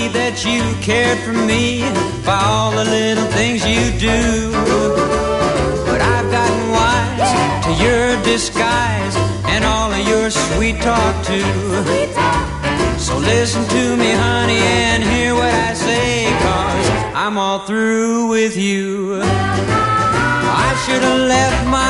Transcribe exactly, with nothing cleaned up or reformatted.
me that you cared for me by all the little things you do. But I've gotten wise to your disguise and all of your sweet talk too. So listen to me, honey, and hear what I say, 'cause I'm all through with you. I should have left my